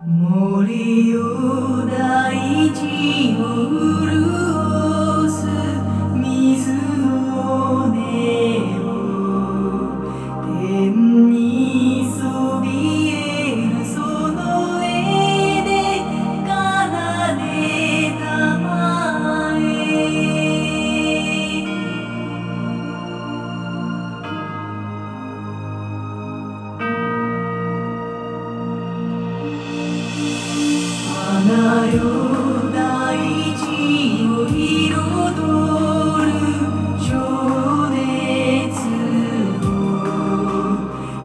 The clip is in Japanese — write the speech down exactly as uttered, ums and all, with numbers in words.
森を大地を潤す水の音を天にそびえるその絵で奏でたまえ花よ